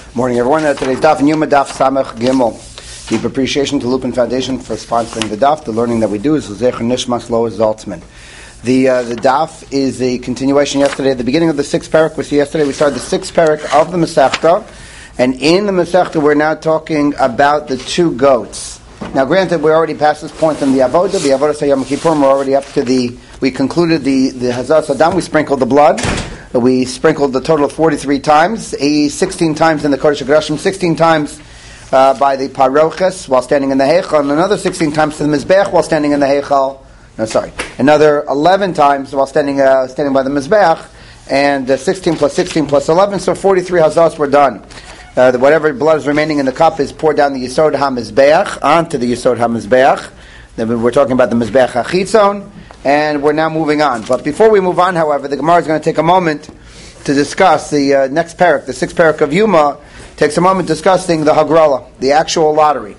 Morning, everyone. Today's daf and Yuma daf Samech Gimel. Deep appreciation to Lupin Foundation for sponsoring the daf. The learning that we do is Zecher Nishmas Lois Zaltzman. The daf is a continuation yesterday. At the beginning of the sixth parak, yesterday we started the sixth parak of the Masechta, and in the Masechta we're now talking about the two goats. Now, granted, we're already past this point in the Avodah. The Avodah Yom Kippurim, we're already up to we concluded the Hazas Adam. We sprinkled the blood. We sprinkled the total of 43 times, 16 times in the Kodesh HaKodashim, 16 times by the Paroches while standing in the Heichal, and another 16 times to the Mizbeach while standing in the Heichal. Another 11 times while standing by the Mizbeach, and 16 plus 16 plus 11, so 43 Hazas were done. Whatever blood is remaining in the cup is poured down the Yisod HaMizbeach, onto the Yisod HaMizbeach. Then we're talking about the Mizbeach HaChitzon, and we're now moving on. But before we move on, however, the Gemara is going to take a moment to discuss the next parak, the sixth parak of Yuma, takes a moment discussing the Hagrala, the actual lottery.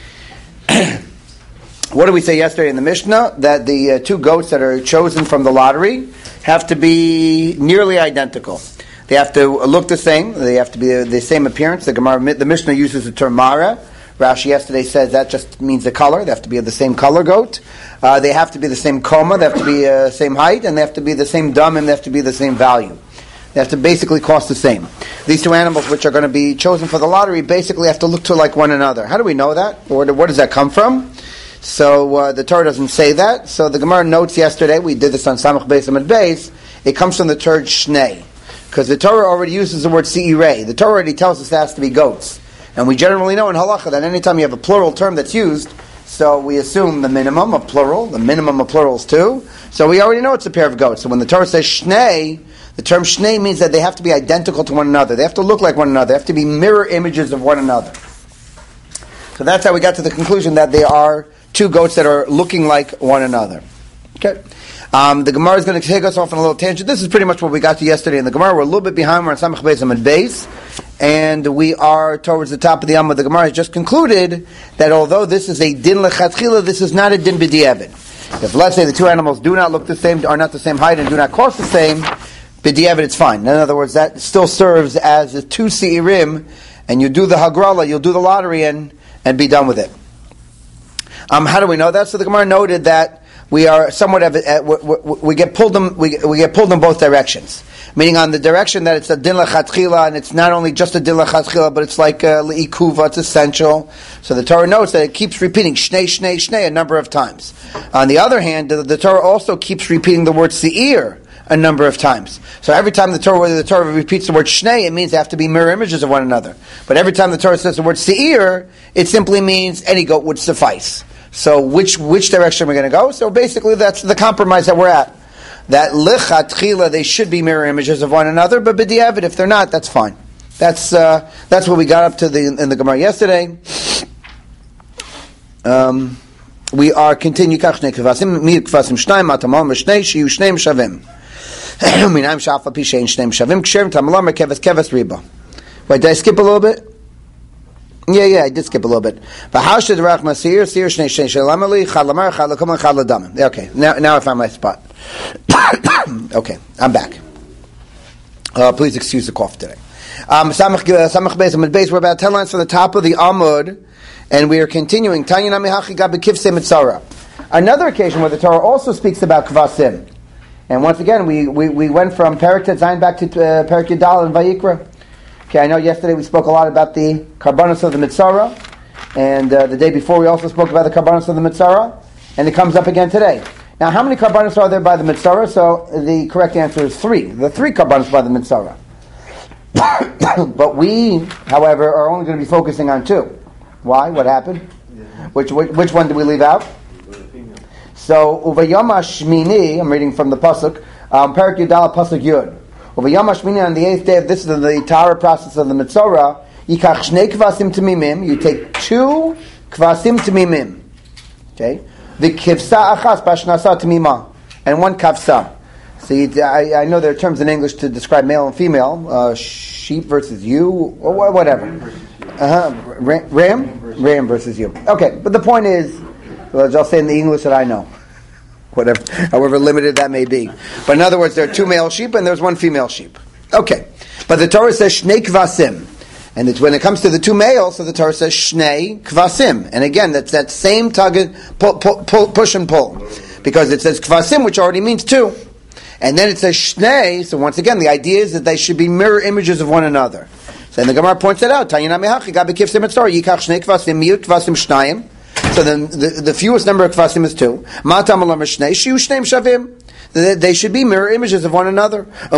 What did we say yesterday in the Mishnah? That the two goats that are chosen from the lottery have to be nearly identical. They have to look the same. They have to be the same appearance. The Mishnah uses the term Mara. Rashi yesterday says that just means the color. They have to be of the same color goat. They have to be the same koma. They have to be the same height, and they have to be the same dam, and they have to be the same value. They have to basically cost the same. These two animals, which are going to be chosen for the lottery, basically have to look to like one another. How do we know that? Or where does that come from? So the Torah doesn't say that. So the Gemara notes yesterday, we did this on Samach Beis Amud Beis, it comes from the term Shnei. Because the Torah already uses the word Seirei. The Torah already tells us it has to be goats. And we generally know in halacha that anytime you have a plural term that's used, so we assume the minimum of plural is two. So we already know it's a pair of goats. So when the Torah says shnei, the term shnei means that they have to be identical to one another. They have to look like one another. They have to be mirror images of one another. So that's how we got to the conclusion that they are two goats that are looking like one another. Okay. The Gemara is going to take us off on a little tangent. This is pretty much what we got to yesterday in the Gemara. We're a little bit behind. We're on Samach Beis Amud Beis, and we are towards the top of the Amma. The Gemara has just concluded that although this is a din lechatchila, this is not a din b'diavad. If let's say the two animals do not look the same, are not the same height, and do not cost the same, b'diavad it's fine. In other words, that still serves as the two seirim, and you do the hagrala, you'll do the lottery, and be done with it. How do we know that? So the Gemara noted that we are somewhat we get pulled in both directions. Meaning on the direction that it's a din lechatchila, and it's not only just a din lechatchila, but it's like le'ikuva, it's essential. So the Torah notes that it keeps repeating shnei, shnei, shnei a number of times. On the other hand, the Torah also keeps repeating the word seir a number of times. So every time the Torah repeats the word shnei, it means they have to be mirror images of one another. But every time the Torah says the word seir, it simply means any goat would suffice. So which direction are we going to go? So basically that's the compromise that we're at. That lichatchila, they should be mirror images of one another, but b'diavad, if they're not, that's fine. That's what we got up to in the Gemara yesterday. We are continuing. Kvasim shnayim atamol m'shnei shiyu shneim shavim. Minayim sha'af api shein shneim shavim ksherim tamalam keves riba. Wait, did I skip a little bit? Yeah, I did skip a little bit. Okay, now I found my spot. Okay, I'm back. Please excuse the cough today. Samach Beis Amud Beis, we're about 10 lines from the top of the Amud, and we are continuing. Another occasion where the Torah also speaks about kvasim. And once again, we went from Perek Tet Zayin back to Perek Yudal and Vayikra. Okay, I know yesterday we spoke a lot about the karbanos of the Mitzara, and the day before we also spoke about the karbanos of the Mitzara, and it comes up again today. Now, how many karbanos are there by the Mitzara? So the correct answer is 3. The 3 karbanos by the Mitzara. But we, however, are only going to be focusing on 2. Why? What happened? Which one did we leave out? So, Uvayom Hashmini, I'm reading from the Pasuk, Perek Yudal Pasuk Yud. On the 8th day, this is the Tahara process of the Mitzora, Yikach Shnei Kvasim Tamimim, you take 2 Kvasim Tamimim. Okay? The Kivsa Achas Bashnasa Tamima, and 1 Kavsa. See, I know there are terms in English to describe male and female, sheep versus ewe, or whatever. Ram versus ewe. Okay, but the point is, I'll say in the English that I know. Whatever, however limited that may be. But in other words, there are 2 male sheep and there's 1 female sheep. Okay. But the Torah says Shnei Kvasim. And it's when it comes to the two males, so the Torah says Shnei Kvasim. And again, that's that same push and pull. Because it says Kvasim, which already means two. And then it says Shnei, so once again, the idea is that they should be mirror images of one another. So then the Gemara points it out. So then the fewest number of Kvasim is two. They should be mirror images of one another. So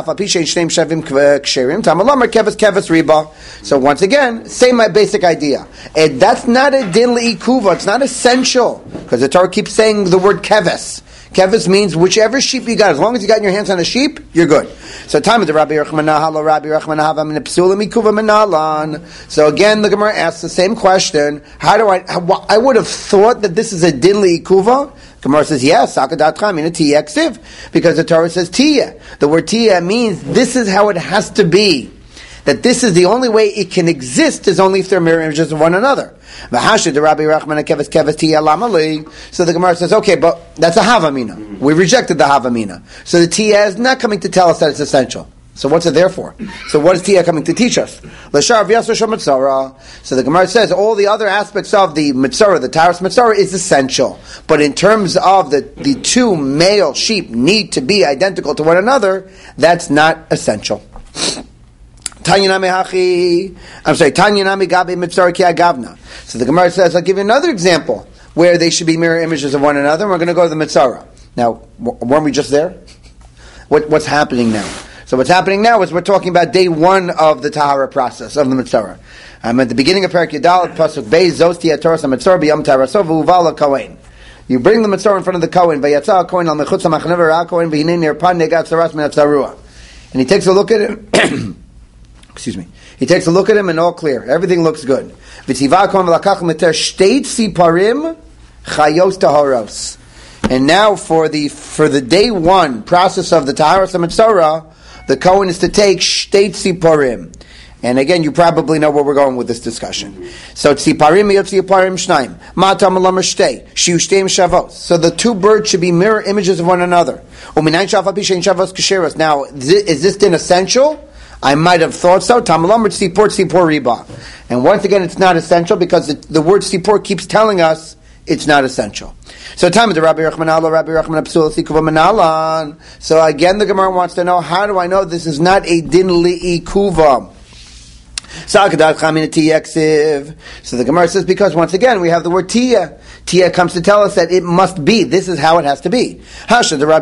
once again, same basic idea. And that's not a din le'ikuva. It's not essential. Because the Torah keeps saying the word keves. Keves means whichever sheep you got. As long as you got your hands on a sheep, you're good. So time of the Rabbi Rachmanaha. So again, the Gemara asks the same question. I would have thought that this is a din le'ikuva. Gemara says, yes, because the Torah says tiyah. The word tiyah means this is how it has to be. That this is the only way it can exist is only if they're mirror images of one another. So the Gemara says, okay, but that's a havamina. We rejected the havamina. So the tiyah is not coming to tell us that it's essential. So what's it there for? So what is tiyah coming to teach us? So the Gemara says all the other aspects of the mitzvah, the taras mitzvah, is essential. But in terms of the two male sheep need to be identical to one another, that's not essential. Tanyanami gabe mitzvah ki agavna. So the Gemara says, I'll give you another example where they should be mirror images of one another. And we're going to go to the mitzvah. Now, weren't we just there? What's happening now? So what's happening now is we're talking about day one of the Tahara process, of the Mitzvah. At the beginning of Perek Yudal, Pasuk Beis, Zosti HaTorah HaMitzvah B'Yom Tarasov U'uval HaKohen. You bring the Mitzvah in front of the Kohen, V'yatza HaKohen al Mechutz HaMachnev V'ra HaKohen V'hinei Nirpan Negat Saras Min HaTzarua. And he takes a look at him, excuse me, he takes a look at him and all clear. Everything looks good. V'tziva HaKohen V'lakach Meter Shteit Siparim Chayos Taharos. And now for the day one process of the Taharas HaMitzvah, the Kohen is to take Shteit Siparim. And again, you probably know where we're going with this discussion. So Tziparim Yotziparim Shnaim. Matam Alam Shtei. Shiu Shteim Shavos. So the two birds should be mirror images of one another. Uminayin Shav Pishain Shavos Kasheros. Now, is this din essential? I might have thought so. Tam Alam Tzipor Tzipor Riba. And once again, it's not essential because the word Tzipor keeps telling us it's not essential. So time of the Rabbi Rachman Absul Sikuva Manalan. So again, the Gemara wants to know, how do I know this is not a din li'ikuva? So the Gemara says, because once again we have the word tiyah. Tiyah comes to tell us that it must be. This is how it has to be. So the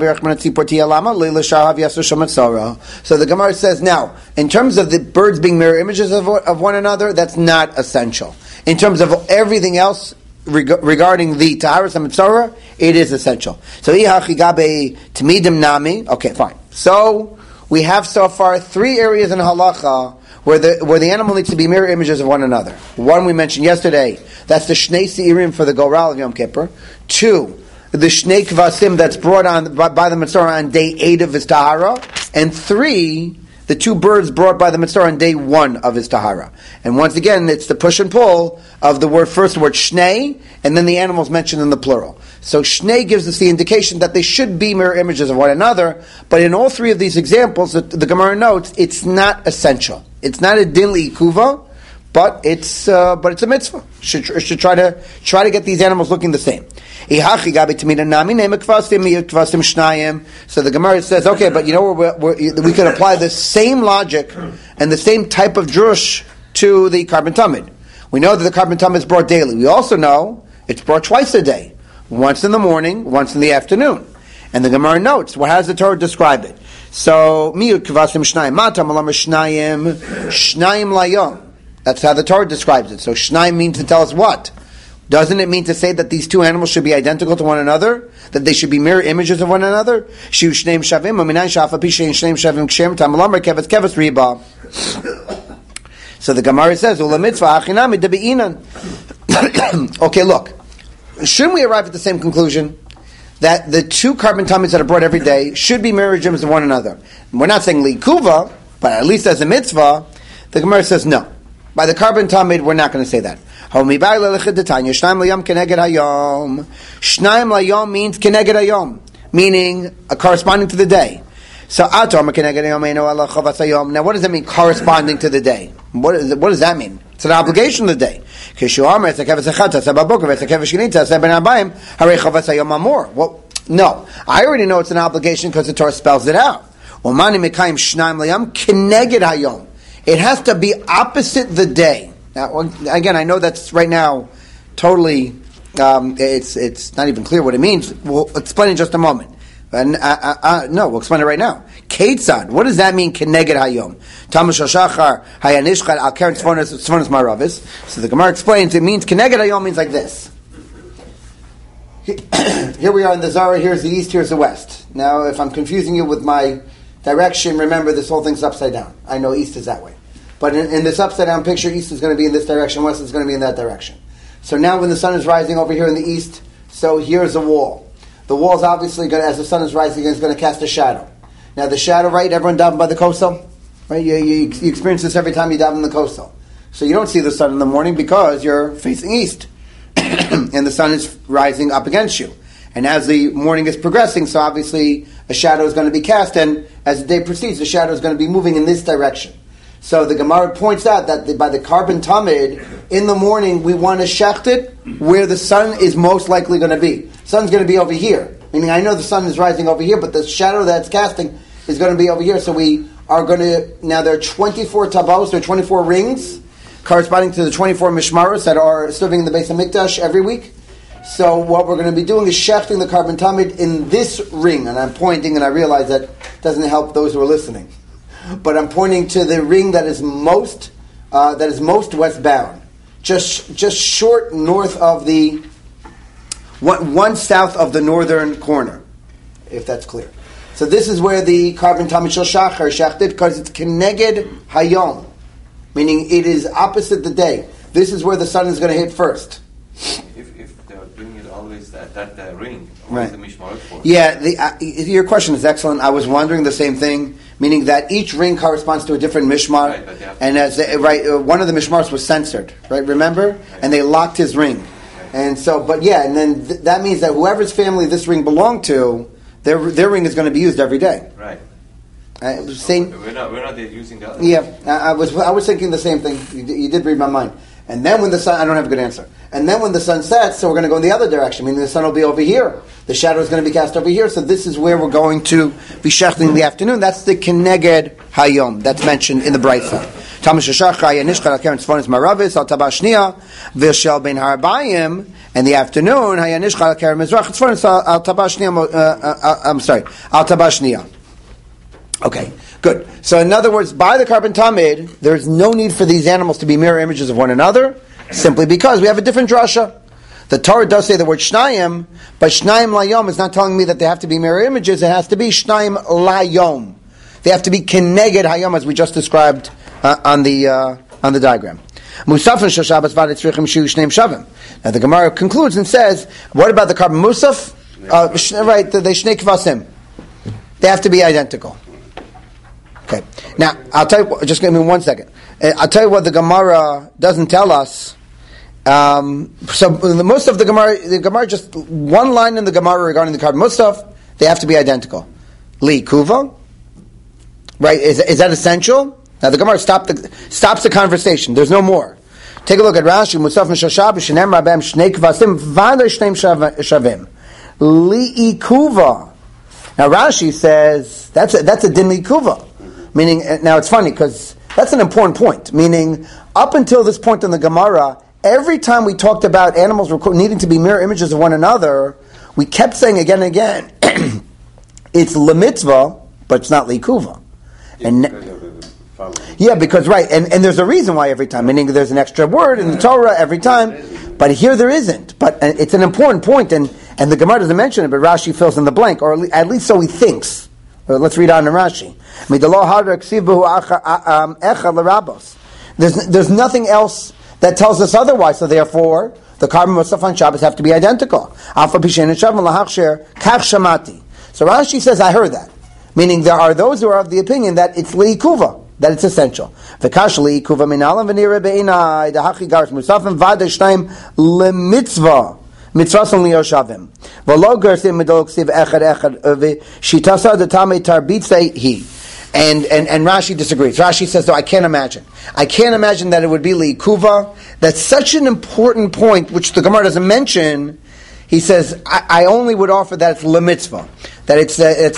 Gemara says, now, in terms of the birds being mirror images of one another, that's not essential. In terms of everything else regarding the Taharas HaMitzvah, it is essential. So okay, fine. So we have so far three areas in halacha where the animal needs to be mirror images of one another. One we mentioned yesterday, that's the Shnei Seirim for the Goral of Yom Kippur. Two, the Shnei Kvasim that's brought on by the Mitzvah on day 8 of his Tahara. And three, the two birds brought by the Mitzvah on day 1 of his Tahara. And once again, it's the push and pull of the first word Shnei, and then the animals mentioned in the plural. So Shnei gives us the indication that they should be mirror images of one another, but in all three of these examples, the Gemara notes, it's not essential. It's not a din li'ikuva, but it's a mitzvah. Should try to get these animals looking the same. So the Gemara says, okay, but you know we can apply the same logic and the same type of drush to the carbon tamid. We know that the carbon tamid is brought daily. We also know it's brought twice a day, once in the morning, once in the afternoon. And the Gemara notes, how does the Torah describe it? So miyut kvasim shnayim matam alam shnayim shnayim layom. That's how the Torah describes it. So shnayim means to tell us what? Doesn't it mean to say that these two animals should be identical to one another? That they should be mirror images of one another? Shiu shneim shavim u'minayin shafa pishein shneim shavim kshem tam alam keves keves riba. So the Gemara says ula mitzvah achinami debi'inan. Okay, look. Shouldn't we arrive at the same conclusion? That the two carbon tummies that are brought every day should be mirror images of one another. We're not saying li'ikuva, but at least as a mitzvah, the Gemara says no. By the carbon tamid, we're not going to say that. Shnaim layom means keneged hayom, meaning corresponding to the day. So now what does that mean, corresponding to the day? What does that mean? It's an obligation of the day. Well, no. I already know it's an obligation because the Torah spells it out. It has to be opposite the day. Now, again, I know that's right now totally, it's not even clear what it means. We'll explain in just a moment. No, we'll explain it right now. Ketzad, what does that mean? Keneged hayom. Tamash shachar hayanishchad al keren tzvonos maravis. So the Gemara explains it means keneged hayom means like this. Here we are in the Zara. Here's the east. Here's the west. Now, if I'm confusing you with my direction, remember this whole thing's upside down. I know east is that way, but in this upside down picture, east is going to be in this direction, west is going to be in that direction. So now, when the sun is rising over here in the east, so here's a wall. The wall's obviously going to, as the sun is rising, is going to cast a shadow. Now the shadow, right? Everyone daven by the kosel, right? You experience this every time you daven in the kosel. So you don't see the sun in the morning because you're facing east, and the sun is rising up against you. And as the morning is progressing, so obviously a shadow is going to be cast, and as the day proceeds, the shadow is going to be moving in this direction. So the Gemara points out that by the carbon tamid, in the morning we want to shecht it where the sun is most likely going to be. The sun's going to be over here. Meaning I know the sun is rising over here, but the shadow that's casting is going to be over here. So we are going to, now there are 24 tabos, there are 24 rings, corresponding to the 24 mishmaros that are serving in the Beis HaMikdash every week. So what we're going to be doing is shechting the carbon tamid in this ring. And I'm pointing, and I realize that doesn't help those who are listening. But I'm pointing to the ring that is most westbound, just short north of the one south of the northern corner, if that's clear. So this is where the carbon tamid shel shachar shechted, because it's keneged hayom, meaning it is opposite the day. This is where the sun is going to hit first. If they're doing it always at that ring, what right. is the mishmarot for? Yeah, your question is excellent. I was wondering the same thing. Meaning that each ring corresponds to a different mishmar, right, and one of the mishmars was censored, right? Remember, right. And they locked his ring, right. And so, but yeah, and then that means that whoever's family this ring belonged to, their ring is going to be used every day, right? We're not using the other. Yeah, I was thinking the same thing. You did read my mind. And then when the sun, I don't have a good answer. And then when the sun sets, so we're going to go in the other direction, meaning the sun will be over here. The shadow is going to be cast over here. So this is where we're going to be shechting in the afternoon. That's the keneged hayom that's mentioned in the Brayta. Tamash shachar hayanishchad al keren tzvonos maravis al tabashnia v'shel ben harbayim. In the afternoon, hayanishchad al keren mizrach tzvonos al tabashnia. Al tabashnia. Okay, good. So in other words, by the carbon tamid, there's no need for these animals to be mirror images of one another, simply because we have a different drasha. The Torah does say the word shnayim, but shnayim layom is not telling me that they have to be mirror images. It has to be shnayim layom. They have to be keneged hayom, as we just described on the diagram. Musaf and shashabas v'aditzrichim shu shneim shavim. Now the Gemara concludes and says, what about the carbon musaf? Right, they shnei kvasim. They have to be identical. Okay. Now, I'll tell you, just give me 1 second. I'll tell you what the Gemara doesn't tell us. So, most of the Gemara, just one line in the Gemara regarding the carbon musaf, they have to be identical. Li kuva. Right? Is that essential? Now, the Gemara stops the conversation. There's no more. Take a look at Rashi. Musaf mishashab, shenem rabem shnei kvasim, v'adar shneim shavim. Li kuva. Now, Rashi says, that's a din li kuva. Meaning, now it's funny because that's an important point. Meaning, up until this point in the Gemara, every time we talked about animals needing to be mirror images of one another, we kept saying again and again, it's lemitzvah, but it's not likuva. Yeah, because right, and there's a reason why every time. Meaning, there's an extra word in the Torah every time, but here there isn't. But it's an important point, and the Gemara doesn't mention it, but Rashi fills in the blank, or at least so he thinks. Let's read on in Rashi. There's nothing else that tells us otherwise. So therefore, the carbon musaf on Shabbos have to be identical. So Rashi says, I heard that. Meaning there are those who are of the opinion that it's liikuva, that it's essential. mitzvos liyoshavim. V'lo gersim midol ksiv echad v'shitasa detame tarbitzei he. And Rashi disagrees. Rashi says, "No, I can't imagine. I can't imagine that it would be liikuva." That's such an important point, which the Gemara doesn't mention. He says, "I only would offer that it's lemitzvah, that it's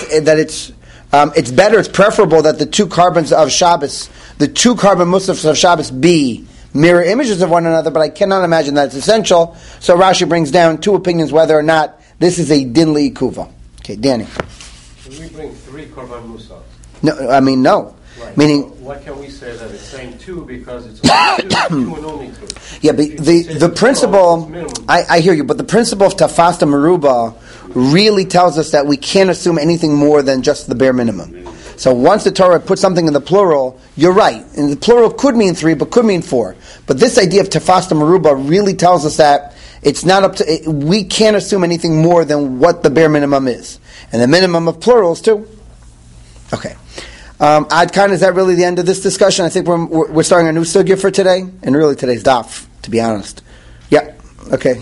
better, it's preferable that the two carbons of Shabbos, the two carbon musafs of Shabbos, be mirror images of one another." But I cannot imagine that it's essential. So Rashi brings down two opinions whether or not this is a din liikuva. Okay, Danny. When we bring three korban musaf. No, I mean no. Right. Meaning, so why can't we say that it's saying two because it's only two and only two? yeah, but the principle, I hear you, but the principle of tafasta meruba really tells us that we can't assume anything more than just the bare minimum. So once the Torah puts something in the plural, you're right. And the plural could mean three, but could mean four. But this idea of tafasta meruba really tells us that it's not up to, we can't assume anything more than what the bare minimum is. And the minimum of plurals too. Okay. Ad Khan, is that really the end of this discussion? I think we're starting a new sugya for today, and really today's daf, to be honest. Yeah. Okay.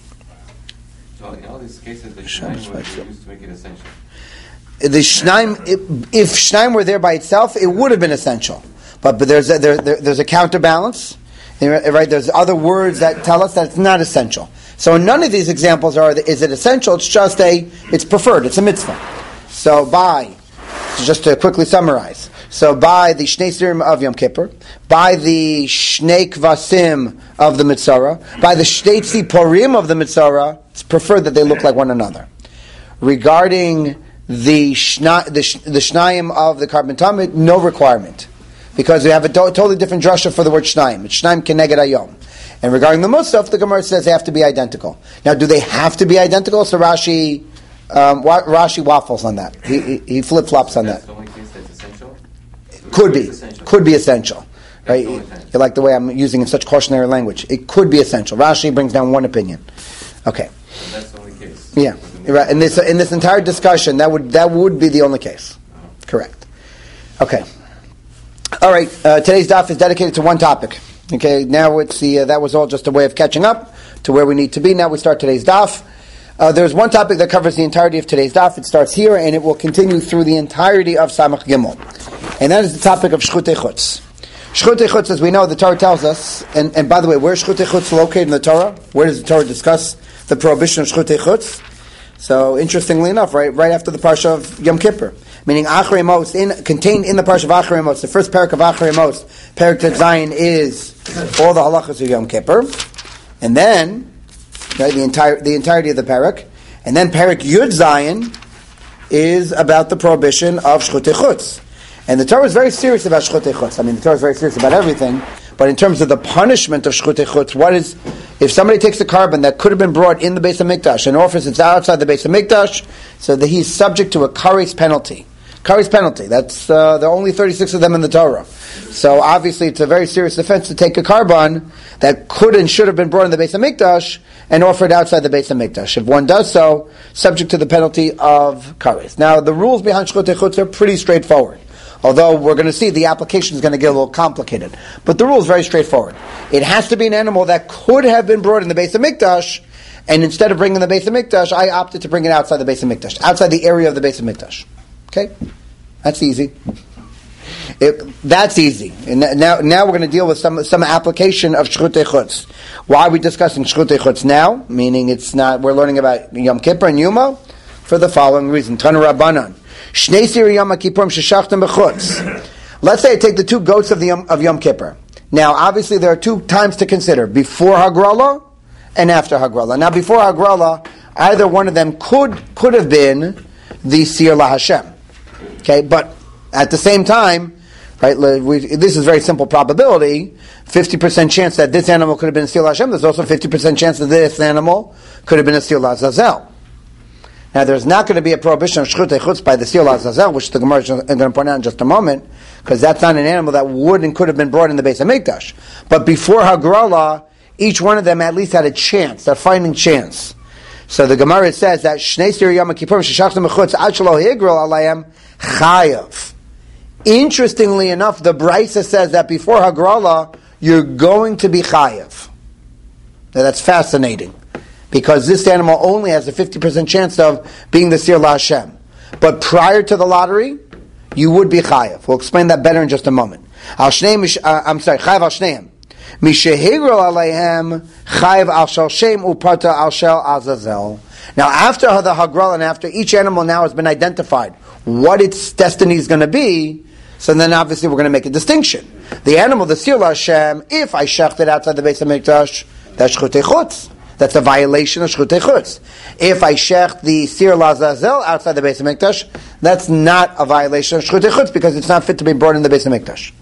So in all these cases, the Shnaim were used to make it essential. The Shnaim, if Shnaim were there by itself, it would have been essential. But there's a counterbalance, right? There's other words that tell us that it's not essential. So in none of these examples is it essential. It's just it's preferred. It's a mitzvah. So just to quickly summarize. So by the Shnei Sirim of Yom Kippur, by the Shnei Kvasim of the Mitzvah, by the Shnei Tziporim of the Mitzvah, it's preferred that they look like one another. Regarding the Shnayim of the Carbon Tamid, no requirement. Because we have a totally different drasha for the word Shnayim. It's Shnayim Keneged Hayom. And regarding the Musaf, the Gemara says they have to be identical. Now, do they have to be identical? So Rashi waffles on that. He flip flops on that. That's the only case that's essential. Could be essential. Right? You like the way I'm using in such cautionary language. It could be essential. Rashi brings down one opinion. Okay. So that's the only case. Yeah. Right. In this entire discussion, that would be the only case. Correct. Okay. All right. Today's daf is dedicated to one topic. Okay. Now it's that was all just a way of catching up to where we need to be. Now we start today's daf. There's one topic that covers the entirety of today's daf. It starts here, and it will continue through the entirety of Samach Gimel. And that is the topic of Shchutei Chutz. Shchutei Chutz, as we know, the Torah tells us, and by the way, where is Shchutei Chutz located in the Torah? Where does the Torah discuss the prohibition of Shchutei Chutz? So, interestingly enough, right after the parsha of Yom Kippur, meaning Achrei Mos, contained in the parsha of Achrei Mos, the first parak of Achrei Mos, parak Tet Zayin, is all the halachas of Yom Kippur, and then right, the entirety of the parak, and then parak Yud Zayin is about the prohibition of Shchutei Chutz. And the Torah is very serious about Shchutei Chutz. I mean, the Torah is very serious about everything, but in terms of the punishment of Shchutei Chutz, if somebody takes a carbon that could have been brought in the Beis HaMikdash and offers it outside the Beis HaMikdash, so that he's subject to a kares penalty. Kares penalty. That's there are only 36 of them in the Torah. So obviously, it's a very serious offense to take a carbon that could and should have been brought in the Beis HaMikdash and offered outside the Beis HaMikdash. If one does so, subject to the penalty of kares. Now, the rules behind Shchutei Chutz are pretty straightforward. Although we're going to see the application is going to get a little complicated. But the rule is very straightforward. It has to be an animal that could have been brought in the Beis HaMikdash, and instead of bringing the Beis HaMikdash, I opted to bring it outside the Beis HaMikdash, outside the area of the Beis HaMikdash. Okay? That's easy. That's easy. And now we're going to deal with some application of Shchutei Chutz. Why are we discussing Shchutei Chutz now? Meaning we're learning about Yom Kippur and Yuma for the following reason. Tanu Rabbanan. Shnei Siri Yom Kippurim sheshachtem b'chutz. Let's say I take the two goats of Yom Kippur. Now, obviously, there are two times to consider: before Hagrala and after Hagrala. Now, before Hagrala, either one of them could have been the Sir LaHashem. Okay, but at the same time, right? This is a very simple probability: 50% chance that this animal could have been a Sir LaHashem. There's also 50% chance that this animal could have been a Sir LaZazel. Now, there's not going to be a prohibition of Shchutei Chutz by the Sir LaZazel, which the Gemara is going to point out in just a moment, because that's not an animal that would and could have been brought in the Beis HaMikdash. But before Hagrala, each one of them at least had a chance, a fighting chance. So the Gemara says that Shnei Sir Yom Kippurim sheshachtem b'chutz ad shelo higral alayim chayav. Interestingly enough, the Brisa says that before Hagrala, you're going to be chayav. Now, that's fascinating. because this animal only has a 50% chance of being the Sir La Hashem. But prior to the lottery, you would be chayav. We'll explain that better in just a moment. Chayav al shneim. Mishehigro aleihem chayav al shel shem uparta al shel azazel. Now, after the Hagral and after each animal now has been identified what its destiny is going to be, so then obviously we're going to make a distinction. The animal, the Sir La Hashem, if I shecht it outside the Beis HaMikdash, that's Shchutei Chutz. That's a violation of Shchutei Chutz. If I shecht the Sir Lazazel outside the Beis HaMikdash, that's not a violation of Shchutei Chutz because it's not fit to be brought in the Beis HaMikdash.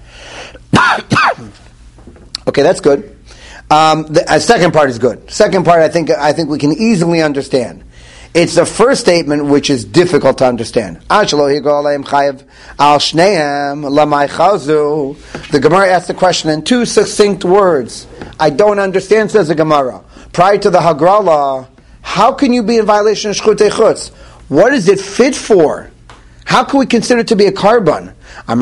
Okay, that's good. The second part is good. Second part, I think we can easily understand. It's the first statement which is difficult to understand. The Gemara asks the question in two succinct words. I don't understand, says the Gemara. Prior to the Hagrala, how can you be in violation of Shchutei Chutz? What is it fit for? How can we consider it to be a carbon?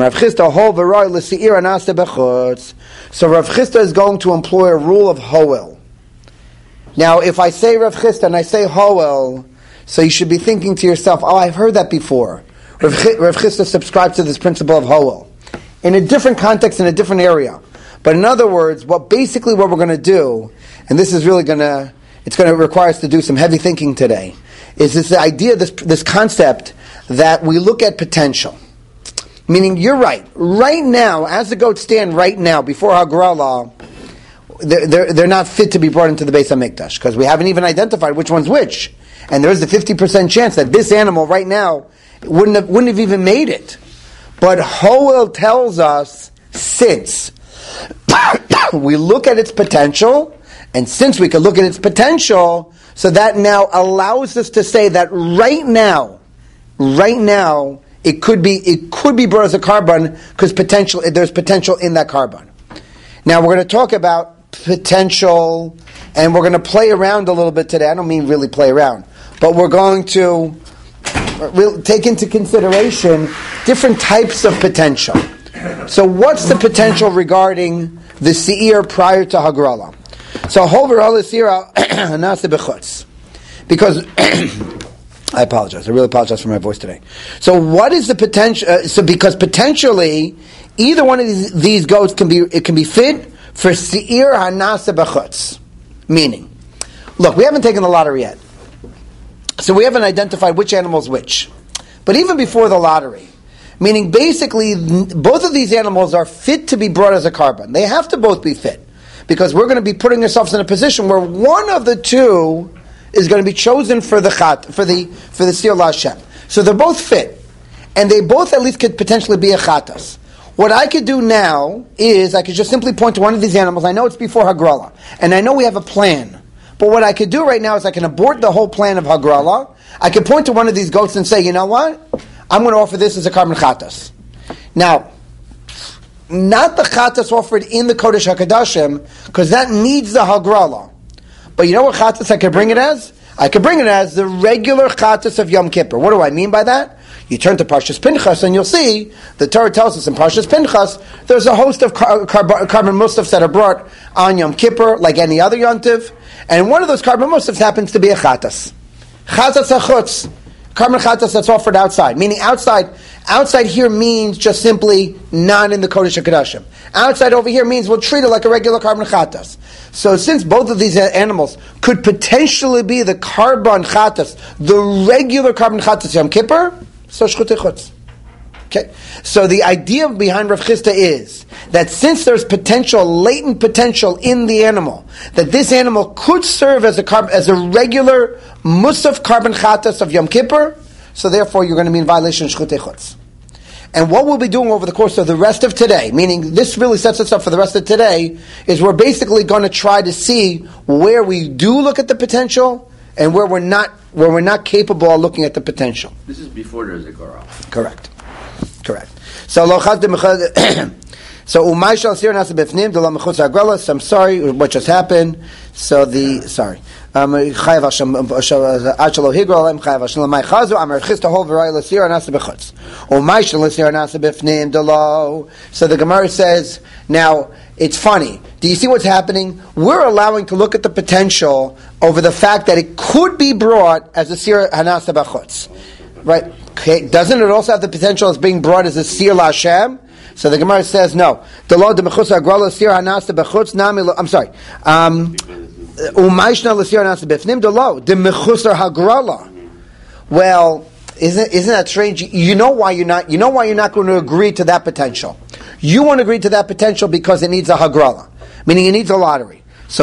So Rav Chisda is going to employ a rule of Hoel. Now, if I say Rav Chisda and I say Hoel, so you should be thinking to yourself, oh, I've heard that before. Rav Chisda subscribes to this principle of Hoel. In a different context, in a different area. But in other words, what we're going to do, and this is really it's going to require us to do some heavy thinking today, is this idea, this concept that we look at potential. Meaning, you're right. Right now, as the goats stand right now, before Hagrala, they're not fit to be brought into the Beis HaMikdash, because we haven't even identified which one's which. And there is a 50% chance that this animal right now wouldn't have even made it. But Hoel tells us, since we look at its potential, and since we can look at its potential, so that now allows us to say that right now, it could be brought as a carbon because there's potential in that carbon. Now we're going to talk about potential, and we're going to play around a little bit today. I don't mean really play around, but we're going to take into consideration different types of potential. So what's the potential regarding the Seir prior to Hagrala? So Hover Seir Nasa Bechutz. Because I apologize. I really apologize for my voice today. So what is the potential? Because potentially either one of these goats can be fit for Seir Hanasa Bechutz. Meaning, look, we haven't taken the lottery yet. So we haven't identified which animal is which. But even before the lottery, meaning basically both of these animals are fit to be brought as a carbon. They have to both be fit. Because we're going to be putting ourselves in a position where one of the two is going to be chosen for the Sir La Hashem. So they're both fit. And they both at least could potentially be a chatas. What I could do now is I could just simply point to one of these animals. I know it's before Hagrala. And I know we have a plan. But what I could do right now is I can abort the whole plan of Hagrala. I can point to one of these goats and say, you know what? I'm going to offer this as a carbon chatas. Now, not the chatas offered in the Kodesh HaKadoshim, because that needs the Hagrala. But you know what chatas I could bring it as? I could bring it as the regular chatas of Yom Kippur. What do I mean by that? You turn to Parshas Pinchas and you'll see, the Torah tells us in Parshas Pinchas, there's a host of carbon musafs that are brought on Yom Kippur, like any other yontiv, and one of those carbon musafs happens to be a chatas. Chatas achutz. Carbon chatas that's offered outside. Meaning outside here means just simply not in the Kodesh HaKadoshim. Outside over here means we'll treat it like a regular carbon chatas. So since both of these animals could potentially be the carbon chatas, the regular carbon chatas Yom Kippur, so shchutei chutz. Okay? So the idea behind Rav Chisda is that since there's latent potential in the animal, that this animal could serve as a regular musaf carbon chatas of Yom Kippur, so therefore you're going to be in violation of shchutei chutz. And what we'll be doing over the course of the rest of today, meaning this really sets us up for the rest of today, is we're basically going to try to see where we do look at the potential and where we're not capable of looking at the potential. This is before there's a Gorah. Correct. So umay shal sir nasa befnim de la mechutz hagrala. I'm sorry, what just happened? So chayav Hashem ad shelo higral chayav Hashem lamay chazu amar chista hol v'ray l'sir nasa bechutz umay shal sir nasa befnim de lo. So the Gemara says now it's funny. Do you see what's happening? We're allowing to look at the potential over the fact that it could be brought as a sir hanasa b'chutz. Right? Okay. Doesn't it also have the potential as being brought as a sir la'Hashem? So the Gemara says no. I'm sorry. Well, isn't that strange? You know why you're not going to agree to that potential. You won't agree to that potential because it needs a hagrala, meaning it needs a lottery. So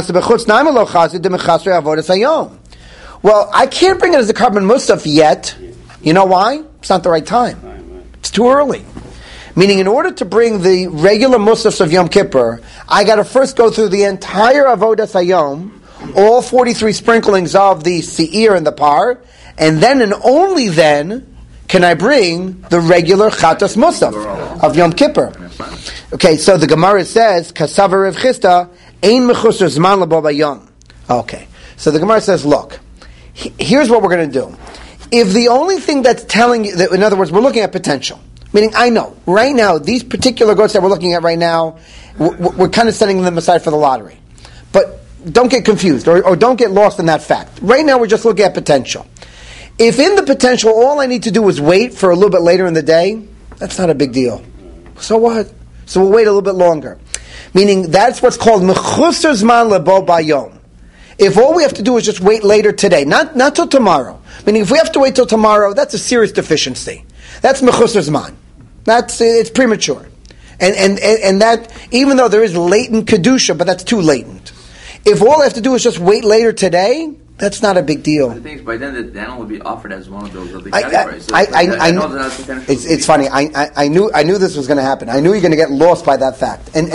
well, I can't bring it as a carbon musaf yet. You know why? It's not the right time. It's too early. Meaning, in order to bring the regular musafs of Yom Kippur, I got to first go through the entire avodas hayom, all 43 sprinklings of the seir and the par, and then and only then can I bring the regular chatas musaf of Yom Kippur. Okay, so the Gemara says, "Kasavar Rav Chisda ein mechusar zman labo bayom." Okay, so the Gemara says, "Look, here's what we're going to do. If the only thing that's telling you, that, in other words, we're looking at potential." Meaning, I know, right now, these particular goats that we're looking at right now, we're kind of setting them aside for the lottery. But don't get confused, or don't get lost in that fact. Right now, we're just looking at potential. If in the potential, all I need to do is wait for a little bit later in the day, that's not a big deal. So what? So we'll wait a little bit longer. Meaning, that's what's called mechusar zman lebo bayom. If all we have to do is just wait later today, not till tomorrow. Meaning, if we have to wait till tomorrow, that's a serious deficiency. That's mechusar zman. It's premature, and that even though there is latent kedusha, but that's too latent. If all I have to do is just wait later today, that's not a big deal. The thing is, by then the animal will be offered as one of those other categories. I know that it's funny. I knew this was going to happen. I knew you're going to get lost by that fact, and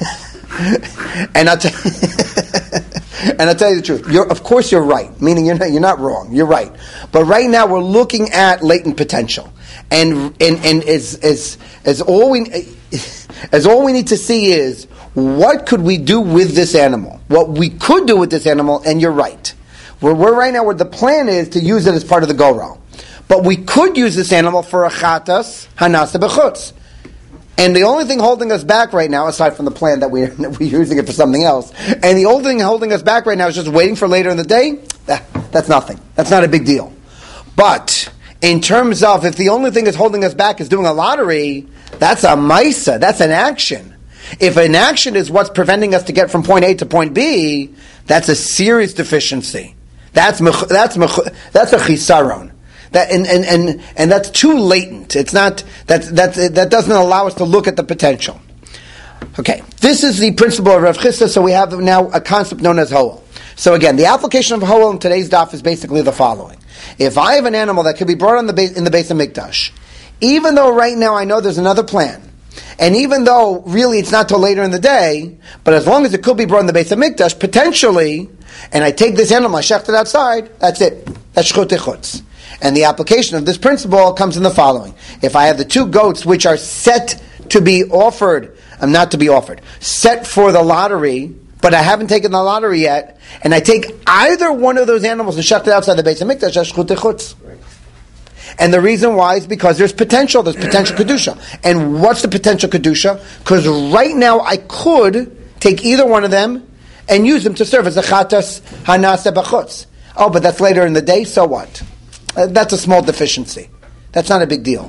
I'll tell you the truth. Of course, you're right. Meaning you're not wrong. You're right. But right now we're looking at latent potential. And as all we need to see is what could we do with this animal? What we could do with this animal, and you're right. We're right now where the plan is to use it as part of the goral. But we could use this animal for a chatas hanasa b'chutz. And the only thing holding us back right now, aside from the plan that we're using it for something else, and the only thing holding us back right now is just waiting for later in the day, that's nothing. That's not a big deal. But in terms of if the only thing that's holding us back is doing a lottery, that's a maisa, that's an action. If an action is what's preventing us to get from point A to point B, that's a serious deficiency. That's a chisaron. That and that's too latent. It's not that doesn't allow us to look at the potential. Okay, this is the principle of Rav Chisda. So we have now a concept known as hoel. So again, the application of hoel in today's daf is basically the following: if I have an animal that could be brought in the Beis Hamikdash, even though right now I know there's another plan, and even though really it's not till later in the day, but as long as it could be brought in the Beis Hamikdash potentially, and I take this animal, I shecht it outside, that's it. That's shchut echutz. And the application of this principle comes in the following. If I have the two goats which are set to be offered, not to be offered, set for the lottery, but I haven't taken the lottery yet, and I take either one of those animals and shecht it outside the Beis Hamikdash, that's shchut echutz. And the reason why is because there's potential kedusha. And what's the potential kedusha? Because right now I could take either one of them and use them to serve as a chatas hanasa b'chutz. Oh, but that's later in the day, so what? That's a small deficiency. That's not a big deal.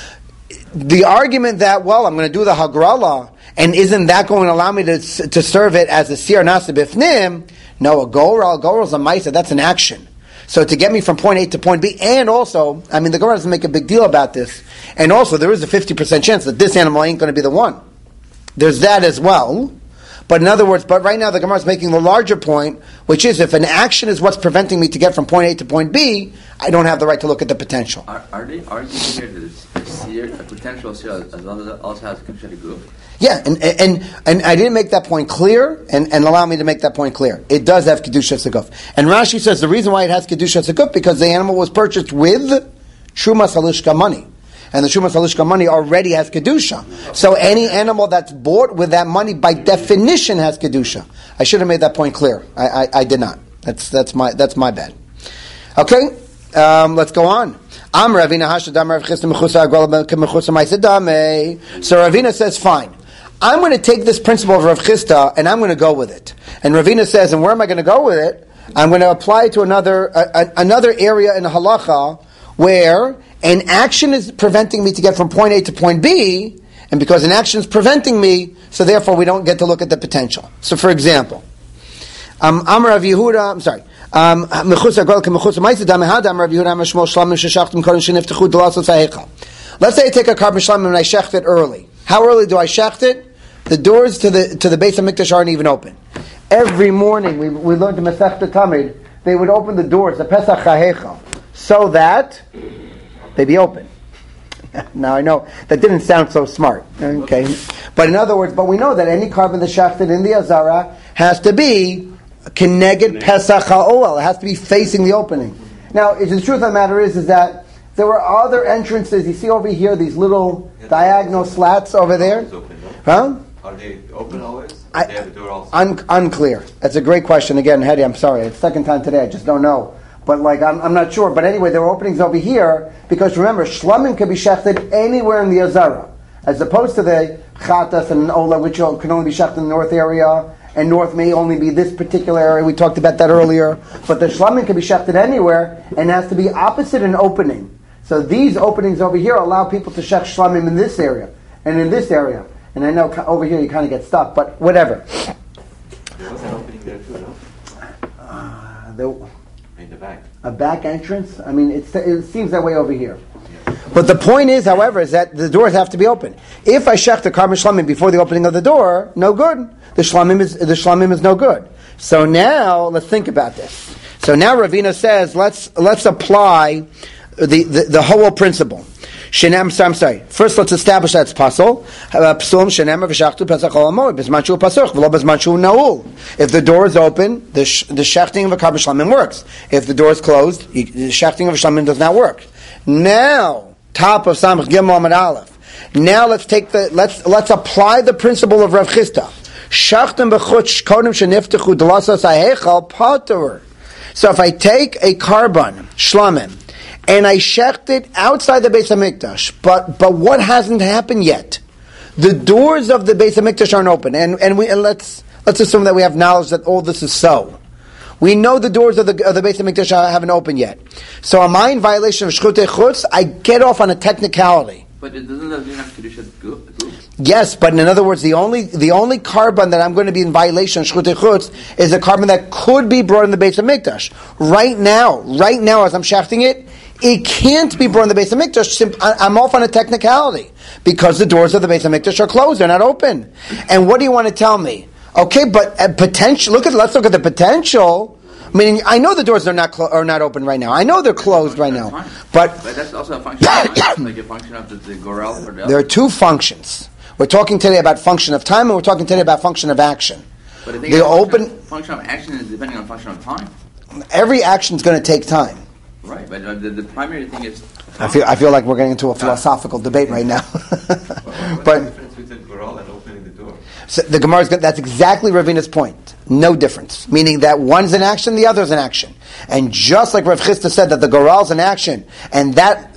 The argument that, well, I'm going to do the hagrala, and isn't that going to allow me to serve it as a sir nasa b'fnim? No, a goral is a maisa, that's an action. So to get me from point A to point B, and also, the Gemara doesn't make a big deal about this, and also there is a 50% chance that this animal ain't going to be the one. There's that as well. But in other words, right now the Gemara is making the larger point, which is if an action is what's preventing me to get from point A to point B, I don't have the right to look at the potential. Are they arguing here that a potential seer as long as it also has kedusha guf? Yeah, and I didn't make that point clear, and allow me to make that point clear. It does have kedusha seguf. And Rashi says the reason why it has kedusha seguf because the animal was purchased with Trumas Halishka money. And the Trumas Halishka money already has kedusha. So any animal that's bought with that money by definition has kedusha. I should have made that point clear. I did not. That's my bad. Okay, let's go on. So Ravina says, fine. I'm going to take this principle of Rav Chisda and I'm going to go with it. And Ravina says, and where am I going to go with it? I'm going to apply it to another area in the halacha where an action is preventing me to get from point A to point B, and because an action is preventing me, so therefore we don't get to look at the potential. So for example, Amar Rav Yehuda, I'm sorry, let's say I take a carbon shlamim and I shecht it early. How early do I shecht it? The doors to the Beis HaMikdash aren't even open. Every morning we learned in Masechta Tamid, they would open the doors, the Pesach HaHeichal, so that they be open. Now I know that didn't sound so smart, okay? But in other words, we know that any carbon that's shechted in the Azara has to be Keneged Pesach HaOel. It has to be facing the opening. Now, the truth of the matter is that there were other entrances. You see over here these little diagonal slats over there? Huh? Are they open always? Or they have a door also? Unclear. That's a great question. Again, Hedy, I'm sorry. It's the second time today. I just don't know. But I'm not sure. But anyway, there were openings over here because remember, shlamim can be shechted anywhere in the Azara, as opposed to the chatas and ola, which can only be shechted in the north area, and north may only be this particular area. We talked about that earlier. But the shlamim can be shechted anywhere and has to be opposite an opening. So these openings over here allow people to shech shlamim in this area and in this area. And I know over here you kind of get stuck, but whatever. There was an opening there too, no? In the back. A back entrance? I mean, it seems that way over here. Yeah. But the point is, however, is that the doors have to be open. If I shech the carbon shlamim before the opening of the door, no good. The shlamim is no good. So now, let's think about this. So now Ravina says, let's apply the whole principle. I'm sorry. First, let's establish that it's pasul. If the door is open, the shechting of a carbon shlamim works. If the door is closed, the shechting of a shlamim does not work. Now, top of Samach Gimel Amud Aleph. Now let's apply the principle of Rav Chisda. Shachtim b'chutz kodem sheniftechu d'lasas ha'heichal patur. So if I take a carbon shlamim and I shecht it outside the Beis HaMikdash, but what hasn't happened yet? The doors of the Beis HaMikdash aren't open, and let's assume that we have knowledge that all this is so. We know the doors of the Beis HaMikdash haven't opened yet. So am I in violation of Shchutei Chutz? I get off on a technicality. But it doesn't have Kedushat Guf? Yes, but in other words, the only carbon that I'm going to be in violation of Shchutei Chutz is a carbon that could be brought in the Beis HaMikdash. Right now, as I'm shafting it, it can't be brought in the Beis HaMikdash. I'm off on a technicality because the doors of the Beis HaMikdash are closed; they're not open. And what do you want to tell me? Okay, but potential. Let's look at the potential. I mean, I know the doors are not open right now. I know they're closed right now. But that's also a function of time, like a function of the Gorel or the... There are two functions. We're talking today about function of time, and we're talking today about function of action. But I think function of action is depending on function of time. Every action is going to take time. Right, but the primary thing is... I feel like we're getting into a philosophical debate right now. What's the difference between Gorel and opening the door? So the Gemara is that's exactly Ravina's point. No difference. Meaning that one's an action, the other's an action. And just like Rav Chisda said that the Gorel's an action, and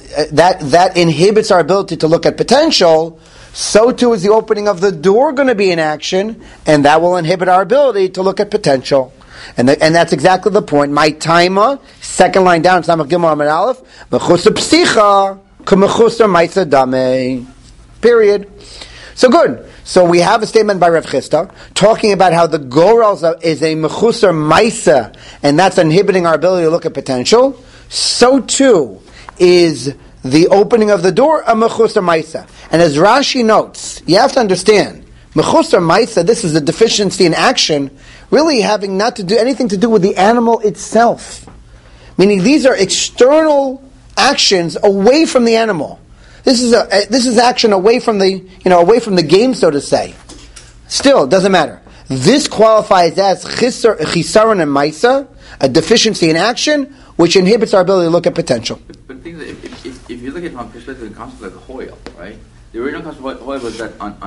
that inhibits our ability to look at potential, so too is the opening of the door going to be an action, and that will inhibit our ability to look at potential. And that's exactly the point. My taima, second line down, Samach Gimel Amud Aleph, Mechusa Psicha, K'mechusa Maisa Dame. Period. So good. So we have a statement by Rav Chisda talking about how the Gorel is a Mechusa Maisa, and that's inhibiting our ability to look at potential. So too is the opening of the door a Mechusa Maisa. And as Rashi notes, you have to understand, Mechusa Maisa, this is a deficiency in action, really having not to do anything to do with the animal itself. Meaning these are external actions away from the animal. This is action away from the game, so to say. Still, it doesn't matter. This qualifies as chisaron and maisa, a deficiency in action, which inhibits our ability to look at potential. But if you look at it from a perspective of the concept like Hoyle, right? The original concept of Hoyle was that on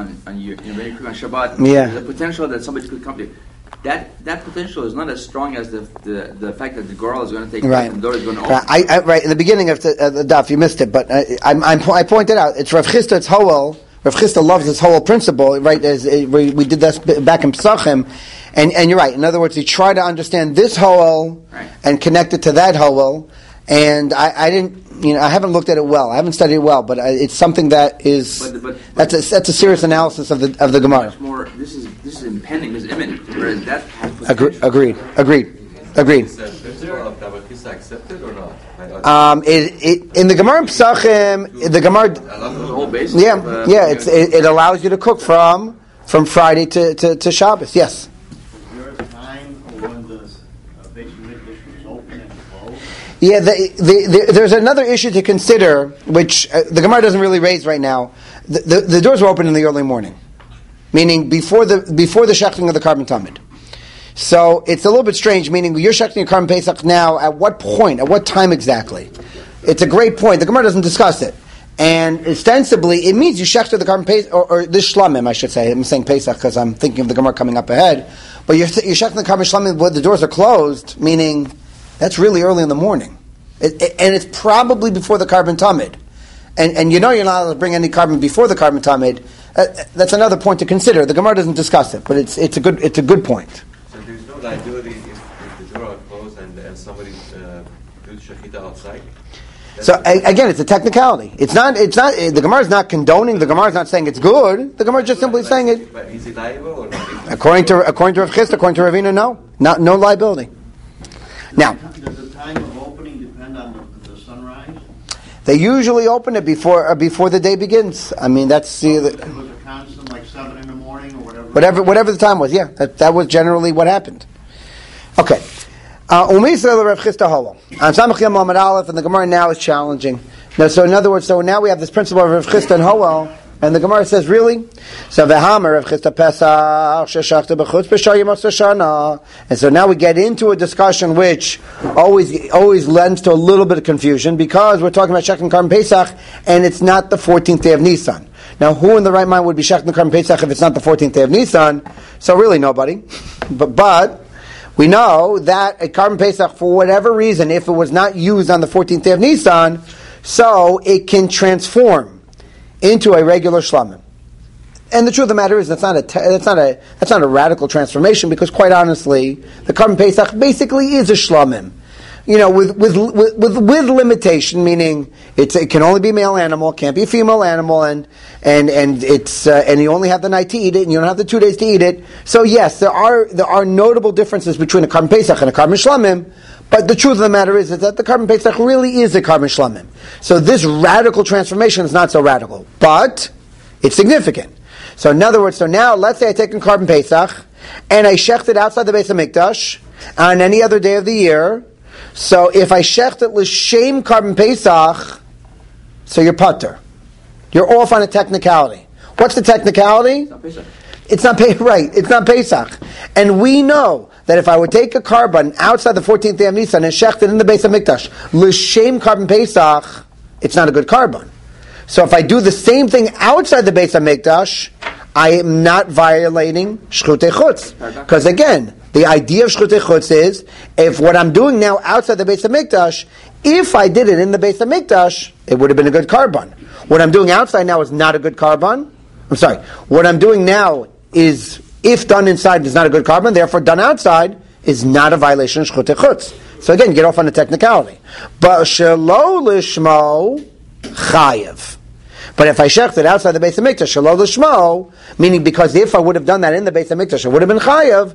Shabbat, there's a potential that somebody could come to. That potential is not as strong as the fact that the girl is going to take right. and the door is going to open. Right in the beginning of the daf, you missed it, but I pointed out it's Rav Chisda, it's Hoel, Rav Chisda loves this whole principle, right? As we did this back in Pesachim, and you're right. In other words, he tried to understand this Hoel and connect it to that Hoel. And I didn't, I haven't looked at it well. I haven't studied it well, but it's something that is that's a serious analysis of the Gemara. More, this is impending, this is imminent. Whereas that has Agreed. Is the principle of Rabbi Chisda accepted or not? In the Gemara in Pesachim, the Gemara, the whole basis. It allows you to cook from Friday to Shabbos. Yes. Is there a time when the Beis Mikdash was open and closed? Yeah, there's another issue to consider, which the Gemara doesn't really raise right now. The doors were open in the early morning, meaning before the shechting of the Karban Tamid. So it's a little bit strange, meaning you're shechting your Karban Pesach now. At what point? At what time exactly? It's a great point. The Gemara doesn't discuss it, and ostensibly it means you shechted the Karban Pesach or this Shlamim, I should say. I'm saying Pesach because I'm thinking of the Gemara coming up ahead. But you're shechting the Karban Shlamim where the doors are closed, meaning that's really early in the morning, and it's probably before the Karban Tamid. And you're not allowed to bring any carbon before the Karban Tamid. That's another point to consider. The Gemara doesn't discuss it, but it's a good point. So there's no liability if the door are closed and somebody do shechita outside? So again, it's a technicality. It's not. The Gemara is not condoning. The Gemara is not saying it's good. The Gemara is just simply saying it. But is it liable or not? According to Rav Chisda, according to Ravina, no liability. Now, Does the time of opening depend on the sunrise? they usually open it before the day begins. I mean, that's It was a constant, like 7 in the morning or whatever the time was. Yeah, that was generally what happened. Okay. Rav Chisda Holo. On Samach Yom Amud Aleph, and the Gemara now is challenging. Now, so in other words, now we have this principle of Rav Chisda and Holo, and the Gemara says, really? So v'hamer Rav Chisda Pesach sheshachta b'chutz b'shar yemos hashana. And so now we get into a discussion which always lends to a little bit of confusion because we're talking about shechting Karban Pesach, and it's not the 14th day of Nisan. Now, who in the right mind would be shechting Karban Pesach if it's not the 14th day of Nisan? So really nobody. But we know that a Karban Pesach, for whatever reason, if it was not used on the 14th day of Nisan, so it can transform into a regular shlamim. And the truth of the matter is that's not a radical transformation, because quite honestly, the Karban Pesach basically is a shlamim. With limitation, meaning it can only be male animal, can't be a female animal, and it's and you only have the night to eat it, and you don't have the 2 days to eat it. So yes, there are notable differences between a Karban Pesach and a Karban Shlamim. But the truth of the matter is that the Karban Pesach really is a Karban Shlamim. So this radical transformation is not so radical, but it's significant. So in other words, now let's say I take a Karban Pesach and I shecht it outside the Beis HaMikdash on any other day of the year. So if I shecht it l'shem Karban Pesach, so you're putter. You're off on a technicality. What's the technicality? It's not Pesach. It's not right. It's not Pesach, and we know that if I would take a carbon outside the 14th day of Nisan and shecht it in the Beis HaMikdash, l'shem Karban Pesach, it's not a good carbon. So if I do the same thing outside the Beis HaMikdash, I am not violating Shchutei Chutz. Because again, the idea of Shchutei Chutz is, if what I'm doing now outside the Beis HaMikdash, if I did it in the Beis HaMikdash, it would have been a good carbon. What I'm doing outside now is not a good carbon. I'm sorry. What I'm doing now is, if done inside, is not a good carbon. Therefore, done outside is not a violation of Shchutei Chutz. So again, get off on a technicality. But shelo lishmo chayev. But if I shecht it outside the Beis HaMikdash, shelo lishmo, meaning because if I would have done that in the Beis HaMikdash, it would have been chayev.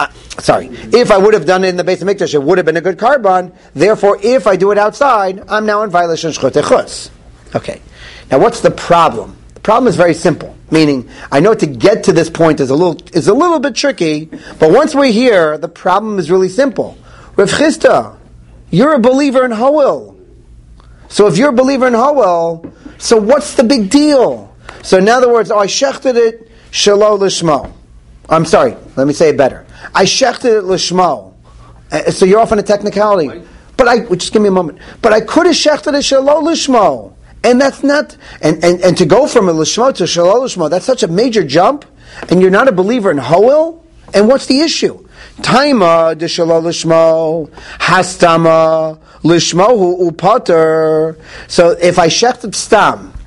If I would have done it in the Beis HaMikdash, it would have been a good carbon. Therefore, if I do it outside, I'm now in violation of Shchutei Chutz. Okay. Now, what's the problem? The problem is very simple. Meaning, I know to get to this point is a little bit tricky, but once we're here, the problem is really simple. Rav Chisda, you're a believer in Hoel. So if you're a believer in Hoel, so what's the big deal? So in other words, I shechted it shelo lishmo. I'm sorry, let me say it better. I shechted it lishmo. So you're off on a technicality. But just give me a moment. But I could have shechted it shelo lishmo. And that's not, and to go from a lishmo to shelo lishmo, that's such a major jump, and you're not a believer in Hoel, and what's the issue? Taima de shelo lishmo, hastama, lishmo hu upater. So if I shechted stam,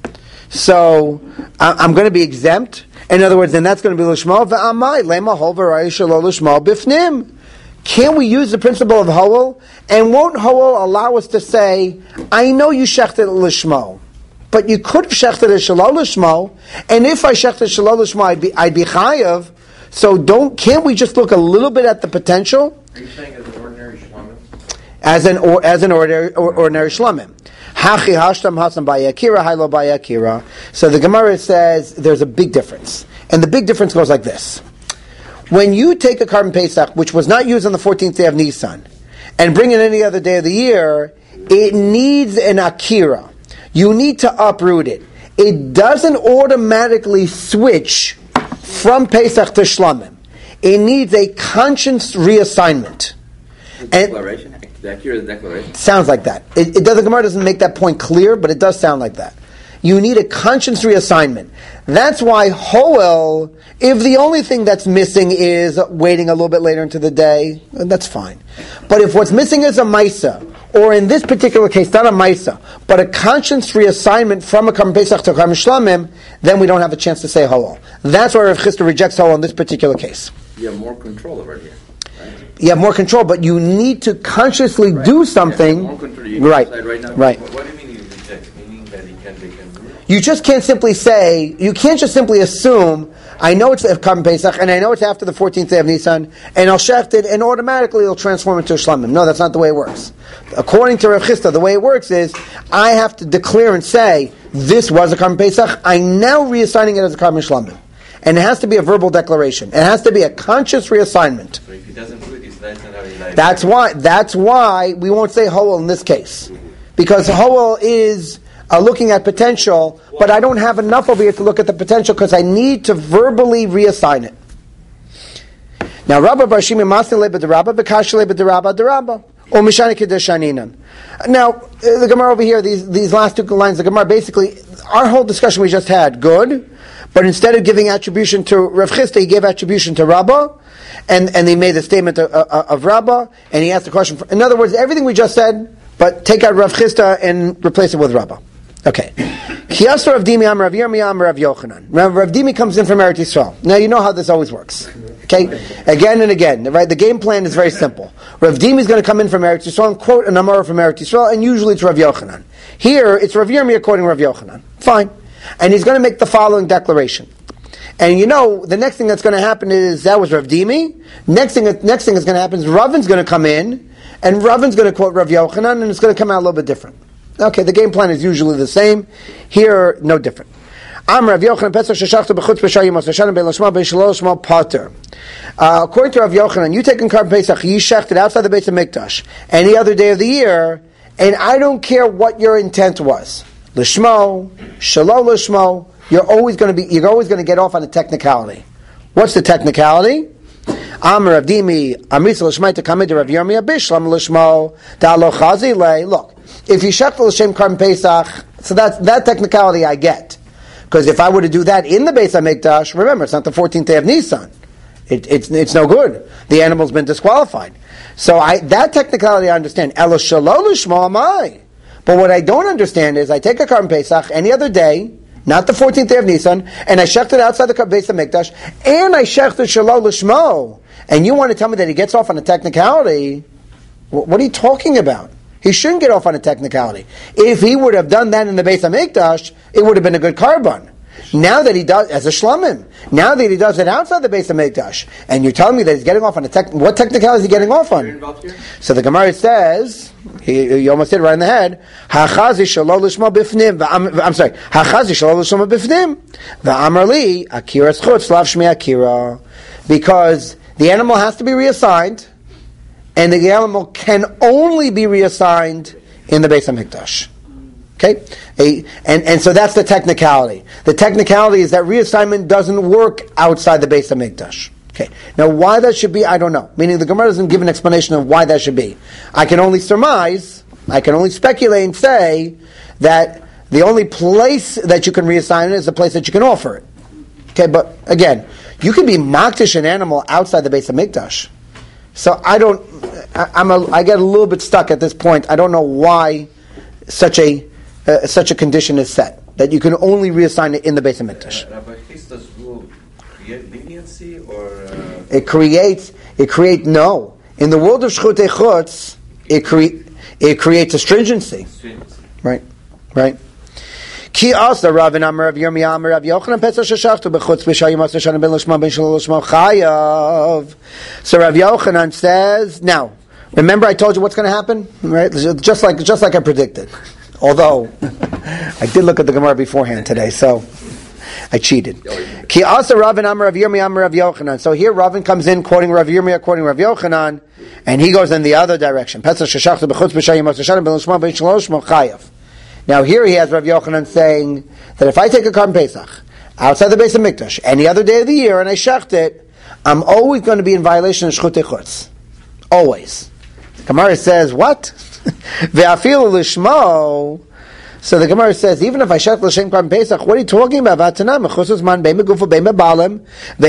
so I'm going to be exempt. In other words, then that's going to be Lishmo. V'amai, lema hol v'raya shelo Lishmo bifnim. Can we use the principle of Howell? And won't Howell allow us to say, I know you shechted Lishmo, but you could have shechted a Shelo Lishmo, and if I shechted Shelo Lishmo, I'd be chayav. So can't we just look a little bit at the potential? Are you saying as an ordinary shlamim? As an ordinary shlamim. Hachi hashtam hasam bayakira, hailo bayakira. So the Gemara says there's a big difference. And the big difference goes like this. When you take a carbon Pesach, which was not used on the 14th day of Nisan, and bring it any other day of the year, it needs an akira. You need to uproot it. It doesn't automatically switch from Pesach to Shlamim. It needs a conscious reassignment. Declaration? The akira declaration? Sounds like that. The Gemara doesn't make that point clear, but it does sound like that. You need a conscious reassignment. That's why Hoel, if the only thing that's missing is waiting a little bit later into the day, that's fine. But if what's missing is a Maisa, or in this particular case, not a Maisa, but a conscious reassignment from a Karban Pesach to Karban Shlamim, then we don't have a chance to say Hoel. That's why Rav Chisda rejects Hoel in this particular case. You have more control over it here. Right? You have more control, but you need to consciously do something. More control. You Right. Right now. Right. What do you mean you reject? Meaning that they can do it? You just can't simply say, you can't just simply assume, I know it's Karban Pesach, and I know it's after the 14th day of Nisan, and I'll shecht it, and automatically it'll transform into a Shlamim. No, that's not the way it works. According to Rav Chisda, the way it works is, I have to declare and say, this was a Karban Pesach, I'm now reassigning it as a Karban Shlamim. And it has to be a verbal declaration. It has to be a conscious reassignment. So if he doesn't do it, he's not having life. That's why we won't say Hoel in this case. Because Hoel is looking at potential, but I don't have enough over here to look at the potential because I need to verbally reassign it. Now, Rabba Bar Shimi Masni Leba Derabba, Bekash Leba Derabba Derabba, or Mishani Kedeshaninan. Now, the Gemara over here, these last two lines, the Gemara basically, our whole discussion we just had, good, but instead of giving attribution to Rav Chisda, he gave attribution to Rabba, and he made the statement of Rabba, and he asked the question. In other words, everything we just said, but take out Rav Chisda and replace it with Rabba. Okay. Kiyasar Rav Dimi Am Rav Yirmiyah Am Rav Yochanan. Rav Dimi comes in from Eretz Yisrael. Now you know how this always works. Okay? Again and again. Right? The game plan is very simple. Rav Dimi is going to come in from Eretz Yisrael and quote an Amar from Eretz Yisrael, and usually it's Rav Yochanan. Here, it's Rav Yirmiyah quoting Rav Yochanan. Fine. And he's going to make the following declaration. And you know, the next thing that's going to happen is, that was Rav Dimi. Next thing that's going to happen is Ravin's going to come in, and Ravin's going to quote Rav Yochanan, and it's going to come out a little bit different. Okay, the game plan is usually the same. Here, no different. According to Rav Yochanan, you take in Karban Pesach, you shechted outside the Beis HaMikdash any other day of the year, and I don't care what your intent was. Lishmo, Shelo Lishmo, you're always going to get off on a technicality. What's the technicality? Amar Rav Dimi, Amrisa Lishmai to come into Rav Yirmiyah Bishlam Lishmo, Da'alo Chazi Le. Look, if you shechted L'Shem Karban Pesach, so that technicality I get. Because if I were to do that in the Beis HaMikdash, remember, it's not the 14th day of Nisan. It's no good. The animal's been disqualified. So that technicality I understand. Elo Shelo Lishmo Amai. But what I don't understand is, I take a Karban Pesach any other day, not the 14th day of Nisan, and I shechted outside the Beis HaMikdash, and I shechted Shelo Lishmo, and you want to tell me that he gets off on a technicality? What are you talking about? He shouldn't get off on a technicality. If he would have done that in the Beis HaMikdash, it would have been a good Karban. Now that he does, as a Shlamim, now that he does it outside the Beis HaMikdash, and you're telling me that he's getting off on what technicality is he getting off on? So the Gemara says, he almost hit it right in the head, Hachazi shelo lishmo bifnim, I'm sorry, Hachazi shelo lishmo bifnim, v'amar li, akira schutz, lav shmi akira, because the animal has to be reassigned, and the animal can only be reassigned in the Beis HaMikdash. Okay? And so that's the technicality. The technicality is that reassignment doesn't work outside the Beis HaMikdash. Okay. Now why that should be, I don't know. Meaning the Gemara doesn't give an explanation of why that should be. I can only surmise, I can only speculate and say that the only place that you can reassign it is the place that you can offer it. Okay, but again, you can be makdish an animal outside the Beis HaMikdash. So I get a little bit stuck at this point. I don't know why such a condition is set. that you can only reassign it in the Beis HaMikdash. Rabbi Chisda's rule create leniency or It creates no. In the world of Shchutei Chutz, it creates a stringency. Right. Ki asa Ravin Amar Rav Yirmiyah Amar Rav Yochanan Pesach Sheshachtu Bechutz B'Shayim Asar Shana Ben Lishma Ben Shalom Lishma Chayav. So Rav Yochanan says, now, remember I told you what's going to happen? Right? Just like I predicted. Although, I did look at the Gemara beforehand today, so I cheated. Ki asa Ravin Amar Rav Yirmiyah Amar Rav Yochanan. So here Ravin comes in quoting Rav Yirmiyah, quoting Rav Yochanan, and he goes in the other direction. Pesach Sheshachtu Bechutz B'Shayim Asar Shana Ben Lishma Ben Shalom Lishma Chayav. Now here he has Rav Yochanan saying that if I take a Karban Pesach outside the Beis HaMikdash any other day of the year and I shecht it, I'm always going to be in violation of Shchutei Chutz. Always. The Gemara says, what? Ve'afilu lishmo. So the Gemara says, even if I shecht l'shem Karban Pesach, what are you talking about? V'atana mechusuz man be'im megufa be'im be'balim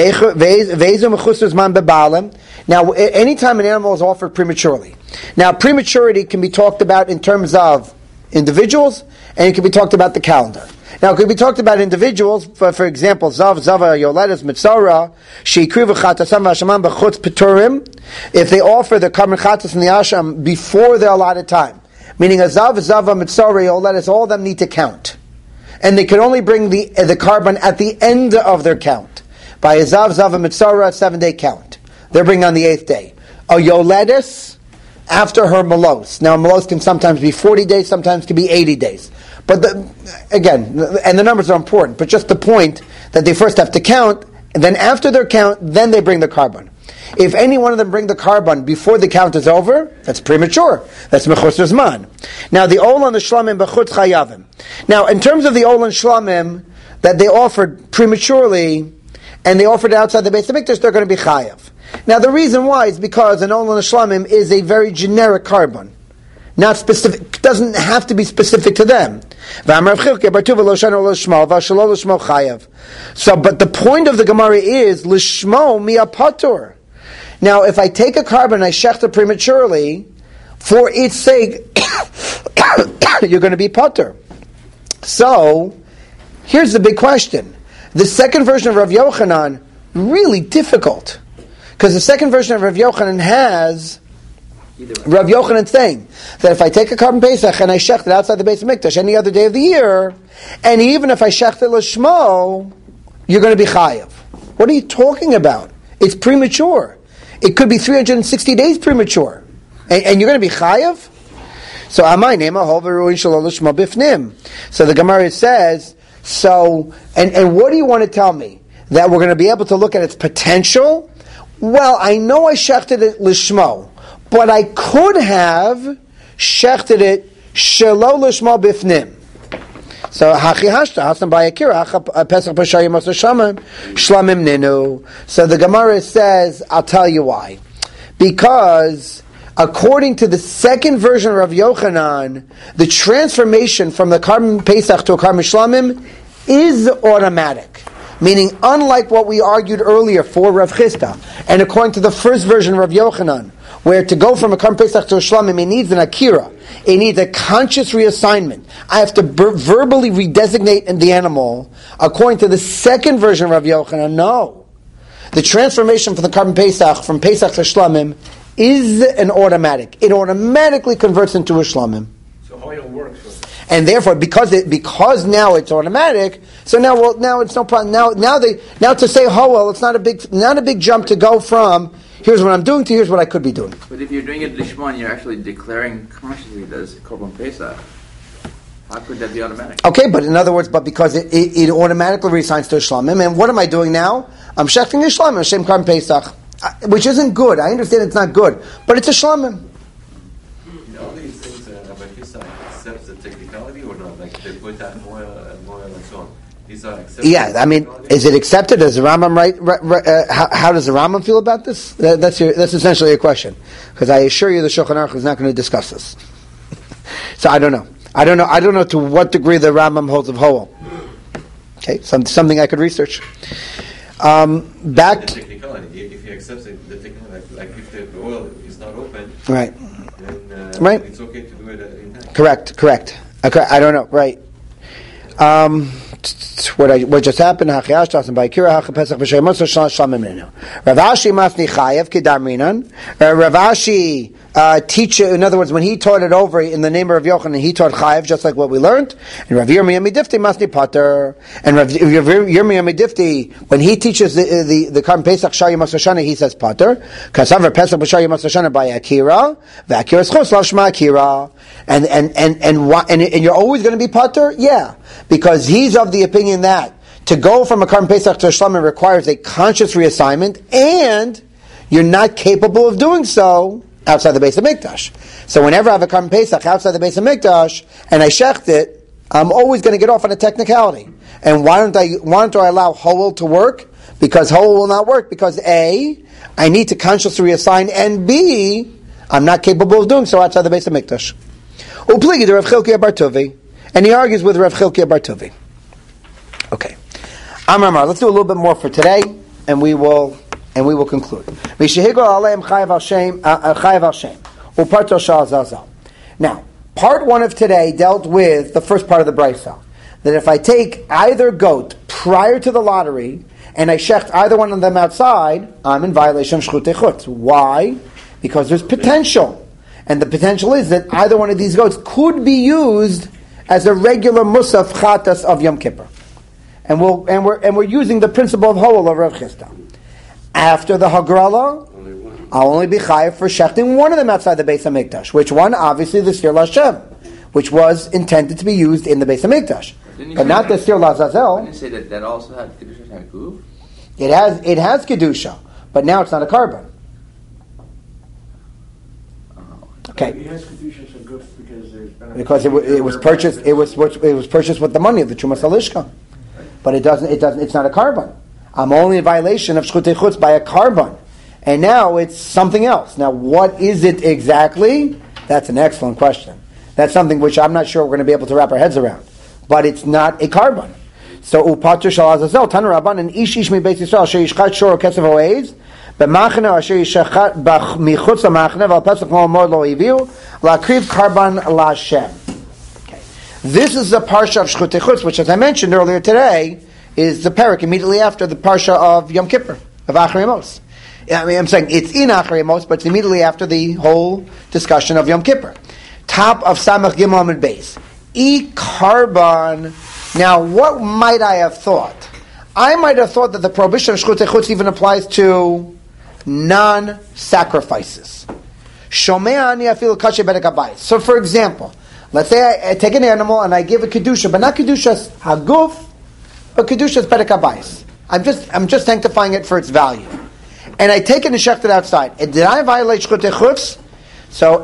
ve'ezu mechusuz man be'balim. Now, anytime an animal is offered prematurely. Now, prematurity can be talked about in terms of individuals, and it can be talked about the calendar. Now, it could be talked about individuals, for example, Zava, Yoledes, Mitzora, Sheikriv, Chatasam, Vashamam, Bechutz, Peturim, if they offer the Karban Chatas and the Asham before their allotted time, meaning a Zava, Mitzora, Yoledes, all of them need to count. And they can only bring the Karban at the end of their count. By a Zava, Mitzora, 7-day count. They're bringing on the 8th day. A Yoledes, after her Malos. Now, Malos can sometimes be 40 days, sometimes can be 80 days. But again, and the numbers are important, but just the point that they first have to count, and then after their count, then they bring the Karban. If any one of them bring the Karban before the count is over, that's premature. That's Mechusar Zman. Now, the Olan, the Shlamim, Bechutz Chayavim. Now, in terms of the Olan Shlamim that they offered prematurely, and they offered outside the Beis HaMikdash, they're going to be Chayav. Now, the reason why is because an Olan Shlamim is a very generic Karban. Not specific, doesn't have to be specific to them. So, but the point of the Gemara is, Lishmo mi'apatur. Now, if I take a Karban and I shechta prematurely, for its sake, you're going to be patur. So, here's the big question. The second version of Rav Yochanan, really difficult. Because the second version of Rav Yochanan has Rav Yochanan saying that if I take a Karban Pesach and I shecht it outside the Beis HaMikdash any other day of the year, and even if I shecht it l'shmo, you're going to be chayav. What are you talking about? It's premature. It could be 360 days premature. And you're going to be chayav? So, so the Gemara says, and what do you want to tell me? That we're going to be able to look at its potential? Well, I know I shechted it l'shmo, but I could have shechted it shelo l'shmo bifnim. So hachi hashta hasan bayakira pesach b'shayim asashamim shlamim ninu. So the Gemara says, I'll tell you why. Because according to the second version of Rav Yochanan, the transformation from the Karban Pesach to a Karban Shlamim is automatic. Meaning, unlike what we argued earlier for Rav Chisda, and according to the first version of Rav Yochanan, where to go from a Karban Pesach to a Shlamim, it needs an Akira. It needs a conscious reassignment. I have to verbally redesignate the animal. According to the second version of Rav Yochanan, no. The transformation from the Karban Pesach, from Pesach to Shlamim, is an automatic. It automatically converts into a Shlamim. So how it works? And therefore, because now it's automatic, so now it's no problem. Now to say Hoel, it's not a big jump to go from here's what I'm doing to here's what I could be doing. But if you're doing it lishman, you're actually declaring consciously that it's Korban Pesach. How could that be automatic? Okay, but in other words, because it automatically reassigns to a Shlamim, and what am I doing now? I'm shechting a Shlamim, Hashem Korban Pesach, which isn't good. I understand it's not good, but it's a Shlamim. All these things, Rabbi Chisda accepts the technicality or not? Like they put that more and so on. These are accepted. Yeah, I mean, is it accepted? Does the Rambam how does the Rambam feel about this? That's essentially a question. Because I assure you, the Shulchan Aruch is not going to discuss this. So I don't know. I don't know to what degree the Rambam holds of Hoel. Okay, something I could research. Back. The technicality. If he accepts it, the technicality, like if the oil is not open, right? Then right. It's okay to do it in time. Correct. Okay, I don't know. Right. What just happened? Rav Ashi masni chayev k'darminan. Rav Ashi teach. In other words, when he taught it over in the name of Rav Yochanan, he taught chayev just like what we learned. And Rav Yirmiyah Midifti masni pater. And Rav Yirmiyah Midifti, when he teaches the Karban Pesach Shayim Masashana, he says pater. Kasaver Pesach B'Shayim Masashana by Akira. V'Akira Schos Lav Shema Akira. And you're always going to be pater, yeah, because he's of the opinion that to go from a Karban Pesach to a Shlamim requires a conscious reassignment, and you're not capable of doing so outside the Beis HaMikdash. So whenever I have a Karban Pesach outside the Beis HaMikdash and I shecht it, I'm always going to get off on a technicality. And why don't I allow Howell to work? Because Howell will not work because A, I need to consciously reassign, and B, I'm not capable of doing so outside the Beis HaMikdash. Upligi to Rav Chilkiah Bar Tuvi, and he argues with Rav Chilkiah Bar Tuvi. Okay, Amar, let's do a little bit more for today, and we will conclude. Now, part one of today dealt with the first part of the brisa, that if I take either goat prior to the lottery and I shecht either one of them outside, I'm in violation of Shchutei Chutz. Why? Because there's potential. And the potential is that either one of these goats could be used as a regular musaf chatas of Yom Kippur, and we're using the principle of Howell of Rav Chisda. After the Hagrala, I'll only be chayav for shechting one of them outside the Beis HaMikdash. Which one? Obviously the Sir Lashem, which was intended to be used in the Beis HaMikdash, but not the Sir Lazazel. Didn't you say that also had kedusha and guv? It has kedusha, but now it's not a carbon. Okay. Because it was purchased. It was purchased with the money of the Trumas Halishka, but it doesn't. It's not a carbon. I'm only in violation of Shchutei Chutz by a carbon, and now it's something else. Now, what is it exactly? That's an excellent question. That's something which I'm not sure we're going to be able to wrap our heads around. But it's not a carbon. So upater shal azazel tanu rabban and ish mi beis Yisrael sheishchat shor kesef oez. B'machne asher yishachat michutz lamachne v'al pesach mo'amod lo hiviu la'akriv karban la'Hashem. Okay, this is the parsha of Shchutei Chutz, which, as I mentioned earlier today, is the parak immediately after the parsha of Yom Kippur of Acharei Mos. I mean, I'm saying it's in Acharei Mos, but it's immediately after the whole discussion of Yom Kippur. Top of Samach Gimel Amud Beis. Karban. Now, what might I have thought? I might have thought that the prohibition of Shchutei Chutz even applies to non-sacrifices. So, for example, let's say I take an animal and I give a kedusha, but not kedushas haguf, but kedushas bedek habayis. I'm just sanctifying it for its value, and I take it and shecht it outside. And did I violate Shchutei Chutz? So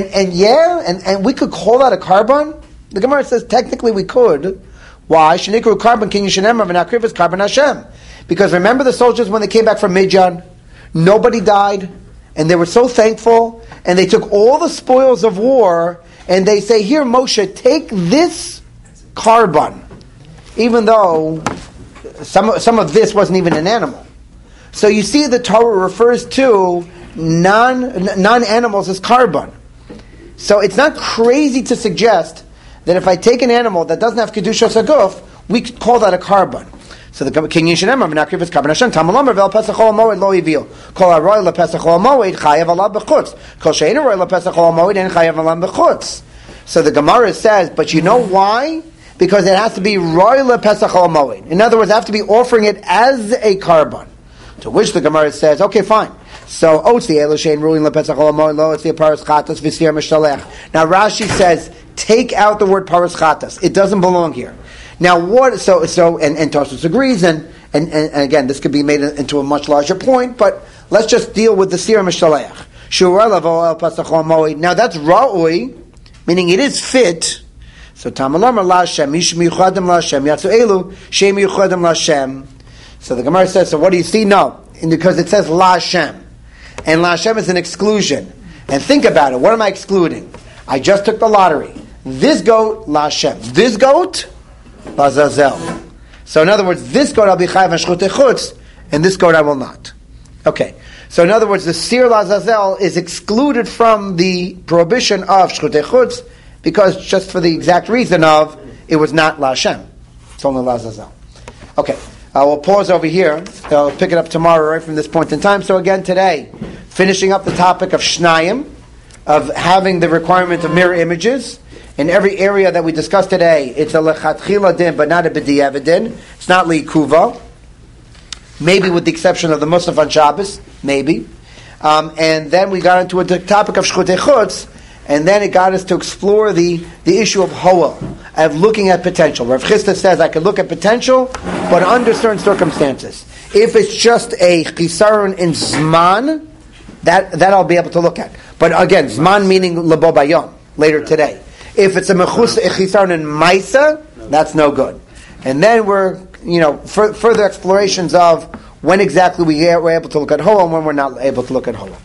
and we could call that a carbon. The Gemara says technically we could. Why? Shenikru carbon king yishanemar v'nakriv is carbon Hashem. Because remember the soldiers when they came back from Midian, nobody died, and they were so thankful, and they took all the spoils of war, and they say, "Here, Moshe, take this carbon," even though some of this wasn't even an animal. So you see, the Torah refers to non-animals as carbon. So it's not crazy to suggest that if I take an animal that doesn't have Kedushas Haguf, we could call that a carbon. So the King Yishanemar v'nakriv is carbon Hashem. Tamalamar v'el pesach ol moed lo yivil. Kol haroy le pesach ol moed chayav alav b'chutz. Kol she'ein haroy le pesach ol moed en chayav alav b'chutz. So the Gemara says, but you know why? Because it has to be roy le pesach ol moed. In other words, I have to be offering it as a carbon. To which the Gemara says, okay, fine. So otzi eloshein ruin le pesach ol moed lo otzi paras chatas v'sir mishalech. Now Rashi says, take out the word paras chatas. It doesn't belong here. Now what? So and Tosfos agrees, and again, this could be made into a much larger point. But let's just deal with the sira mishalech. Shurah lavo el pasach moed. Now that's ra'ui, meaning it is fit. So tamalamar la Hashem mish miyuchadim la Hashem yatsu elu shem miyuchadim la Hashem. So the Gemara says, so what do you see? No, because it says la Hashem, and la Hashem is an exclusion. And think about it. What am I excluding? I just took the lottery. This goat, la Hashem. This goat, Lazazel. So in other words, this goat I'll be chayav and Shchutei Chutz, and this goat I will not. Okay. So in other words, the Sir Lazazel is excluded from the prohibition of Shchutei Chutz because just for the exact reason of it was not La Hashem. It's only Lazazel. Okay, we'll pause over here. I'll pick it up tomorrow right from this point in time. So again today, finishing up the topic of Shnayim, of having the requirement of mirror images. In every area that we discussed today, it's a lechatchila din, but not a b'diavad din. It's not li'kuva. Maybe with the exception of the Musaf on Shabbos, maybe. And then we got into the topic of shchutei chutz, and then it got us to explore the issue of hoel, of looking at potential. Rav Chisda says I could look at potential, but under certain circumstances. If it's just a chisaron in zman, that I'll be able to look at. But again, zman meaning lebo bayom, later today. If it's a chisaron in maisa, that's no good. And then we're, further explorations of when exactly we're able to look at hoel and when we're not able to look at hoel.